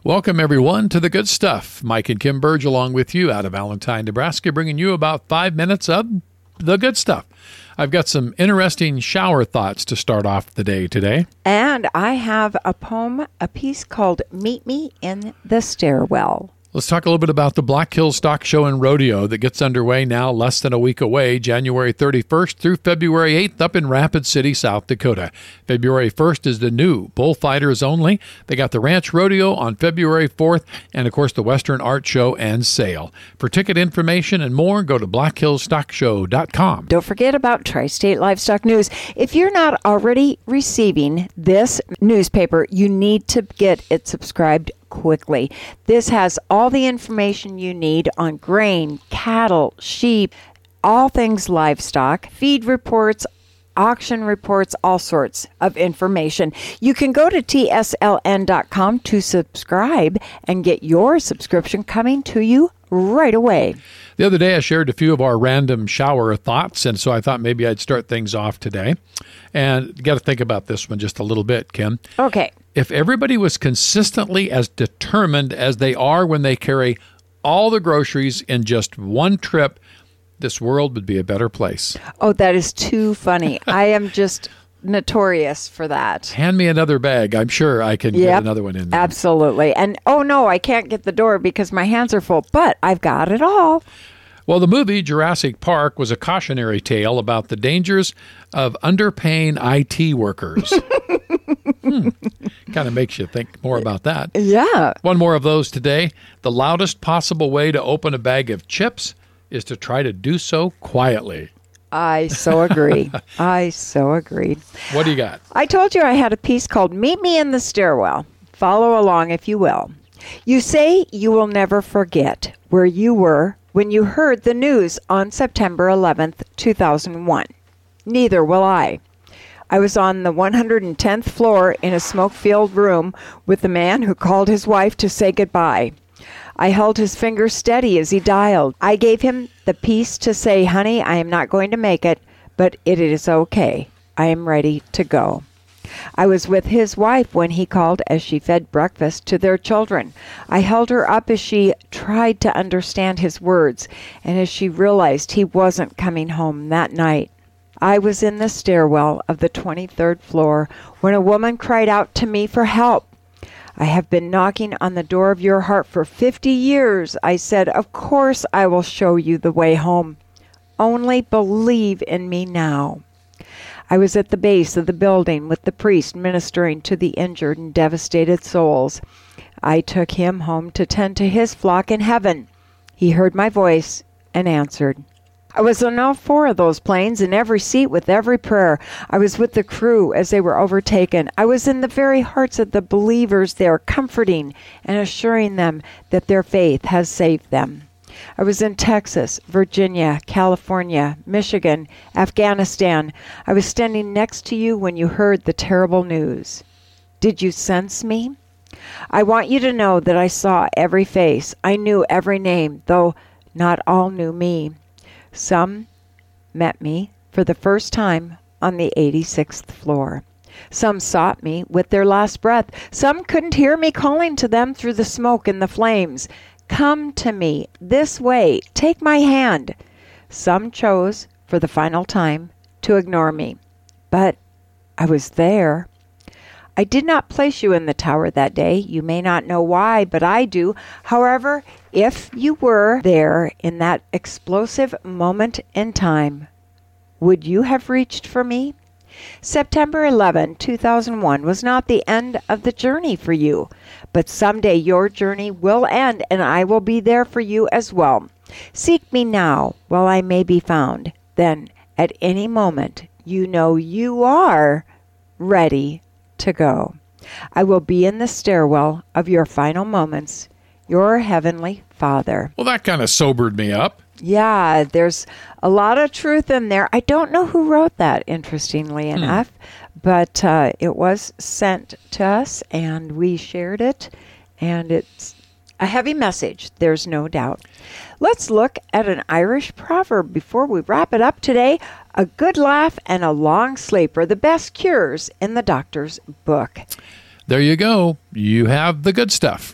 Welcome, everyone, to The Good Stuff. Mike and Kim Burge along with you out of Valentine, Nebraska, bringing you about 5 minutes of The Good Stuff. I've got some interesting shower thoughts to start off the day today. And I have a piece called Meet Me in the Stairwell. Let's talk a little bit about the Black Hills Stock Show and Rodeo that gets underway now less than a week away, January 31st through February 8th up in Rapid City, South Dakota. February 1st is the new bullfighters only. They got the Ranch Rodeo on February 4th and, of course, the Western Art Show and Sale. For ticket information and more, go to blackhillstockshow.com. Don't forget about Tri-State Livestock News. If you're not already receiving this newspaper, you need to get it subscribed quickly. This has all the information you need on grain, cattle, sheep, all things livestock, feed reports, auction reports, all sorts of information. You can go to tsln.com to subscribe and get your subscription coming to you right away. The other day, I shared a few of our random shower thoughts, and so I thought maybe I'd start things off today. And you got to think about this one just a little bit, Kim. Okay. If everybody was consistently as determined as they are when they carry all the groceries in just one trip, this world would be a better place. Oh, that is too funny. I am just notorious for that. Hand me another bag. I'm sure I can get another one in there. Absolutely. And oh no, I can't get the door because my hands are full, but I've got it all. Well, the movie Jurassic Park was a cautionary tale about the dangers of underpaying IT workers. Kind of makes you think more about that. Yeah. One more of those today. The loudest possible way to open a bag of chips is to try to do so quietly. I so agree. I so agree. What do you got? I told you I had a piece called Meet Me in the Stairwell. Follow along if you will. You say you will never forget where you were when you heard the news on September 11th, 2001. Neither will I. I was on the 110th floor in a smoke-filled room with the man who called his wife to say goodbye. I held his finger steady as he dialed. I gave him the piece to say, honey, I am not going to make it, but it is okay. I am ready to go. I was with his wife when he called as she fed breakfast to their children. I held her up as she tried to understand his words and as she realized he wasn't coming home that night. I was in the stairwell of the 23rd floor when a woman cried out to me for help. I have been knocking on the door of your heart for 50 years. I said, of course I will show you the way home. Only believe in me now. I was at the base of the building with the priest ministering to the injured and devastated souls. I took him home to tend to his flock in heaven. He heard my voice and answered. I was on all four of those planes in every seat with every prayer. I was with the crew as they were overtaken. I was in the very hearts of the believers there, comforting and assuring them that their faith has saved them. I was in Texas, Virginia, California, Michigan, Afghanistan. I was standing next to you when you heard the terrible news. Did you sense me? I want you to know that I saw every face. I knew every name, though not all knew me. Some met me for the first time on the 86th floor. Some sought me with their last breath. Some couldn't hear me calling to them through the smoke and the flames. Come to me this way. Take my hand. Some chose, for the final time, to ignore me. But I was there. I did not place you in the tower that day. You may not know why, but I do. However, if you were there in that explosive moment in time, would you have reached for me? September 11, 2001 was not the end of the journey for you, but someday your journey will end and I will be there for you as well. Seek me now while I may be found. Then, at any moment, you know you are ready to go. I will be in the stairwell of your final moments, your heavenly Father. Well, that kind of sobered me up. Yeah, there's a lot of truth in there. I don't know who wrote that, interestingly enough, but it was sent to us and we shared it, and it's a heavy message, there's no doubt. Let's look at an Irish proverb before we wrap it up today. A good laugh and a long sleep are the best cures in the doctor's book. There you go. You have the good stuff.